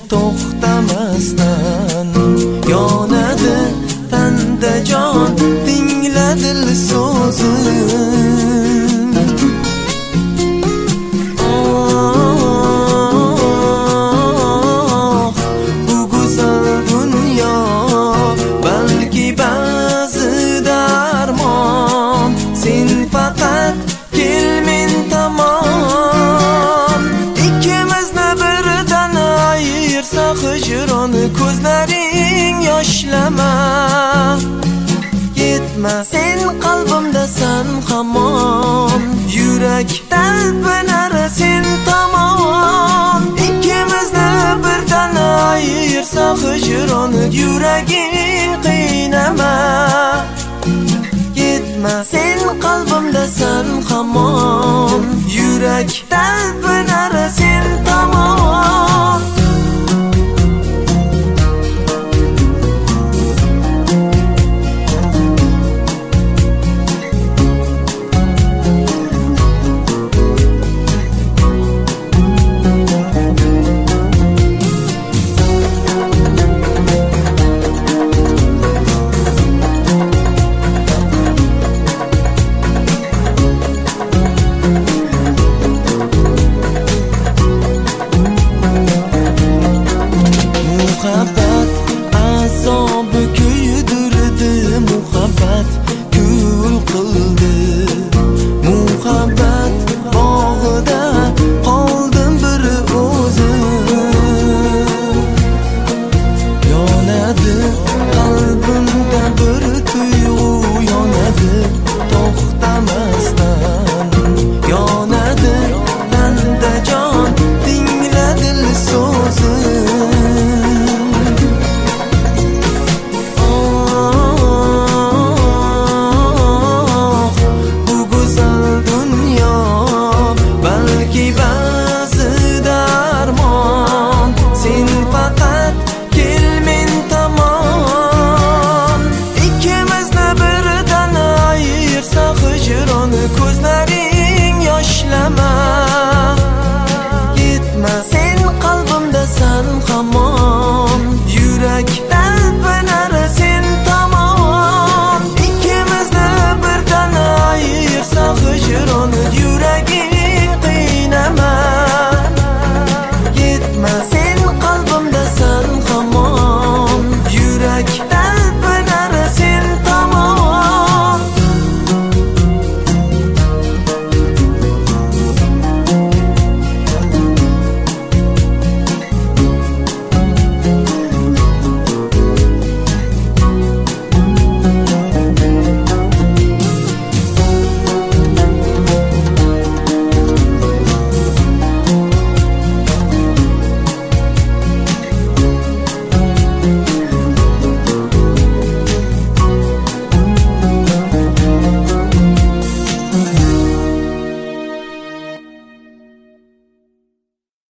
to'xtamasdan yonadi tanda jon, tingla dil so'zin. Bu go'zal dunyo balki ba'zida armon, sen faqat kel men tomon. Ikkimizni birdan ayirsa hijron, ko'zlaring yoshlama. Ketma sen qalbimdasan hamon, yurak talpinar sen tomon. Ikkimizni birdan ayirsa hijron, yuraging qiynama. Ketma sen qalbimdasan hamon, yurak talpinar sen tomon.